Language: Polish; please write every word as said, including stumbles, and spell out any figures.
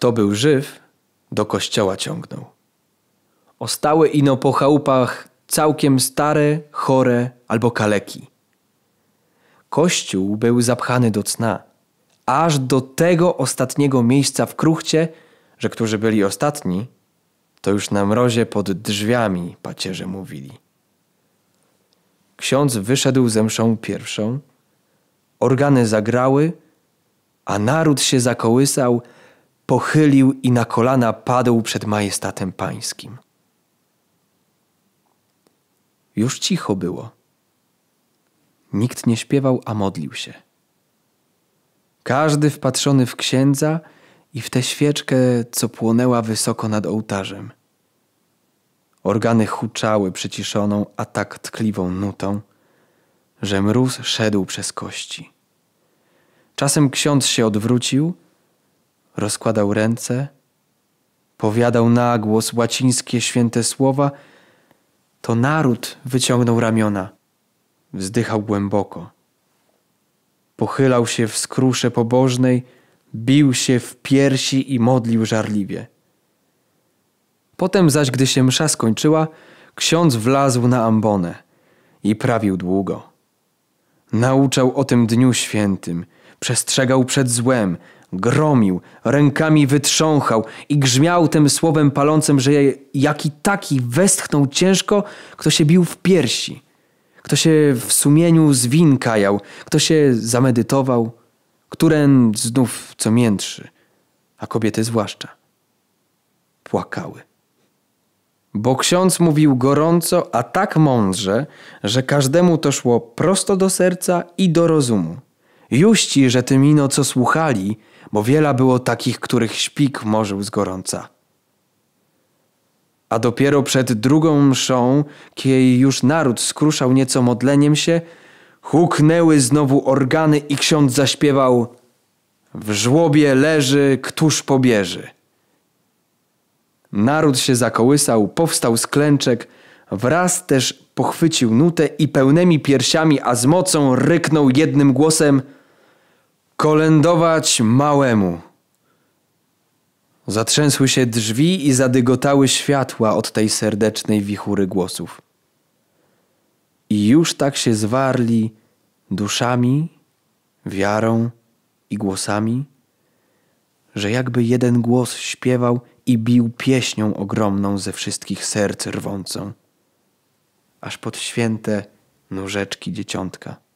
Kto był żyw, do kościoła ciągnął. Ostały ino po chałupach całkiem stare, chore albo kaleki. Kościół był zapchany do cna, aż do tego ostatniego miejsca w kruchcie, że którzy byli ostatni, to już na mrozie pod drzwiami pacierze mówili. Ksiądz wyszedł ze mszą pierwszą, organy zagrały, a naród się zakołysał, pochylił i na kolana padł przed majestatem pańskim. Już cicho było. Nikt nie śpiewał, a modlił się. Każdy wpatrzony w księdza i w tę świeczkę, co płonęła wysoko nad ołtarzem. Organy huczały przyciszoną, a tak tkliwą nutą, że mróz szedł przez kości. Czasem ksiądz się odwrócił, rozkładał ręce, powiadał na głos łacińskie święte słowa, to naród wyciągnął ramiona, wzdychał głęboko. Pochylał się w skrusze pobożnej, bił się w piersi i modlił żarliwie. Potem zaś, gdy się msza skończyła, ksiądz wlazł na ambonę i prawił długo. Nauczał o tym dniu świętym, przestrzegał przed złem, gromił, rękami wytrząchał i grzmiał tym słowem palącym, że jaki taki westchnął ciężko, kto się bił w piersi, kto się w sumieniu z win kajał, kto się zamedytował, któren znów co miętrzy, a kobiety zwłaszcza płakały. Bo ksiądz mówił gorąco, a tak mądrze, że każdemu to szło prosto do serca i do rozumu. Juści, że tym ino co słuchali, bo wiele było takich, których śpik morzył z gorąca. A dopiero przed drugą mszą, kiedy już naród skruszał nieco modleniem się, huknęły znowu organy i ksiądz zaśpiewał: w żłobie leży, któż pobieży. Naród się zakołysał, powstał z klęczek, wraz też pochwycił nutę i pełnymi piersiami, a z mocą ryknął jednym głosem: kolędować małemu. Zatrzęsły się drzwi i zadygotały światła od tej serdecznej wichury głosów. I już tak się zwarli duszami, wiarą i głosami, że jakby jeden głos śpiewał i bił pieśnią ogromną ze wszystkich serc rwącą, aż pod święte nóżeczki dzieciątka.